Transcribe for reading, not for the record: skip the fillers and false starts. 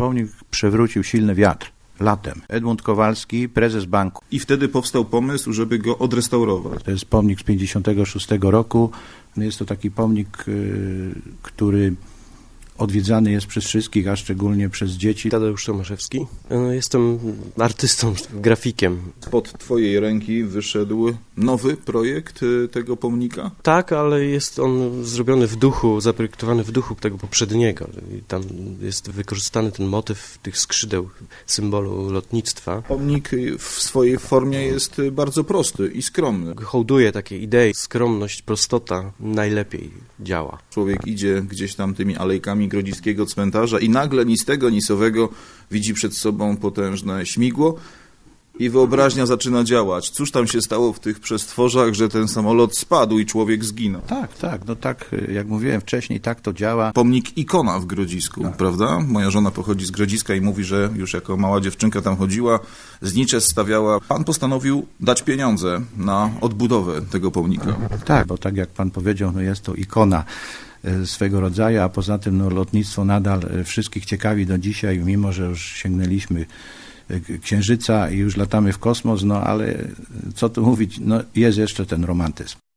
Pomnik przewrócił silny wiatr latem. Edmund Kowalski, prezes banku. I wtedy powstał pomysł, żeby go odrestaurować. To jest pomnik z 1956 roku. Jest to taki pomnik, który odwiedzany jest przez wszystkich, a szczególnie przez dzieci. Tadeusz Tomaszewski. Jestem artystą, grafikiem. Spod twojej ręki wyszedł nowy projekt tego pomnika? Tak, ale jest on zrobiony w duchu, zaprojektowany w duchu tego poprzedniego. I tam jest wykorzystany ten motyw tych skrzydeł, symbolu lotnictwa. Pomnik w swojej formie jest bardzo prosty i skromny. Hołduje takiej idei. Skromność, prostota najlepiej działa. Człowiek idzie gdzieś tam tymi alejkami grodziskiego cmentarza i nagle ni z tego, ni z owego widzi przed sobą potężne śmigło i wyobraźnia zaczyna działać. Cóż tam się stało w tych przestworzach, że ten samolot spadł i człowiek zginął? Tak, no tak, jak mówiłem wcześniej, tak to działa. Pomnik ikona w Grodzisku, prawda? Moja żona pochodzi z Grodziska i mówi, że już jako mała dziewczynka tam chodziła, znicze stawiała. Pan postanowił dać pieniądze na odbudowę tego pomnika. Tak, bo tak jak pan powiedział, no jest to ikona swego rodzaju, a poza tym no, lotnictwo nadal wszystkich ciekawi do dzisiaj, mimo że już sięgnęliśmy Księżyca i już latamy w kosmos, no ale co tu mówić, no jest jeszcze ten romantyzm.